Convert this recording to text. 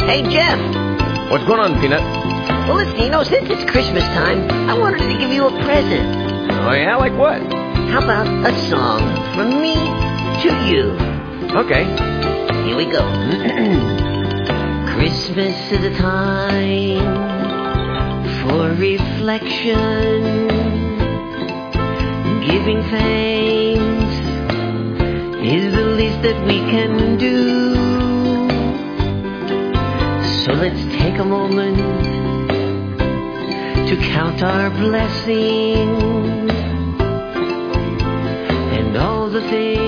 Hey, Jeff. What's going on, Peanut? Well, listen, since it's Christmas time, I wanted to give you a present. Oh, yeah? Like what? How about a song from me to you? Okay. Here we go. Christmas is a time for reflection, giving thanks is the least that we can do. So let's take a moment to count our blessings and all the things